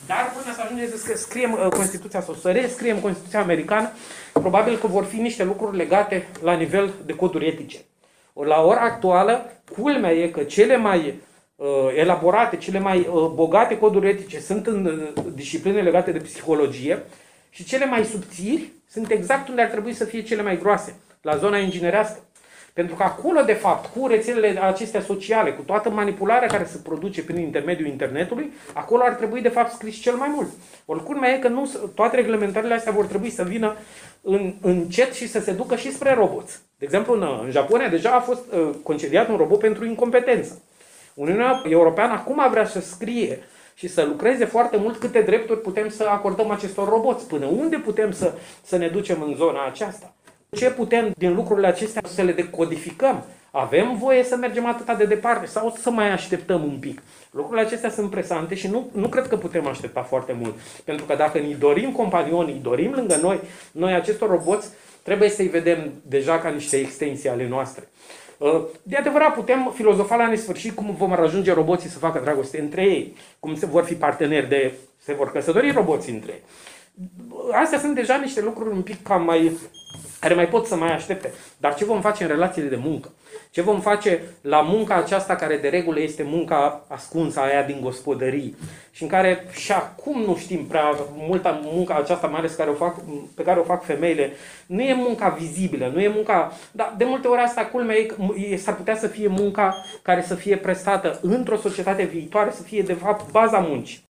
Dar până să ajungem să scriem Constituția sau să rescriem Constituția americană, probabil că vor fi niște lucruri legate la nivel de coduri etice. La ora actuală, culmea e că cele mai elaborate, cele mai bogate coduri etice sunt în discipline legate de psihologie și cele mai subțiri sunt exact unde ar trebui să fie cele mai groase, la zona inginerească. Pentru că acolo, de fapt, cu rețelele acestea sociale, cu toată manipularea care se produce prin intermediul internetului, acolo ar trebui, de fapt, scris cel mai mult. Ori culmea e că nu, toate reglementările astea vor trebui să vină încet și să se ducă și spre roboți. De exemplu, în Japonia deja a fost concediat un robot pentru incompetență. Uniunea Europeană acum vrea să scrie și să lucreze foarte mult câte drepturi putem să acordăm acestor roboți, până unde putem să ne ducem în zona aceasta. Ce putem din lucrurile acestea să le decodificăm? Avem voie să mergem atât de departe sau să mai așteptăm un pic? Lucrurile acestea sunt presante și nu cred că putem aștepta foarte mult. Pentru că dacă ne dorim companioni, îi dorim lângă noi acestor roboți, trebuie să-i vedem deja ca niște extensii ale noastre. De adevărat, putem filozofa la nesfârșit cum vom ajunge roboții să facă dragoste între ei, cum se vor fi parteneri se vor căsători roboții între ei. Astea sunt deja niște lucruri un pic care mai pot să mai aștepte. Dar ce vom face în relațiile de muncă? Ce vom face la munca aceasta care de regulă este munca ascunsă, aia din gospodării și în care și acum nu știm prea multă munca aceasta, mai ales pe care o fac femeile, nu e munca vizibilă, nu e munca... Dar de multe ori asta, culmea s-ar putea să fie munca care să fie prestată într-o societate viitoare, să fie de fapt baza muncii.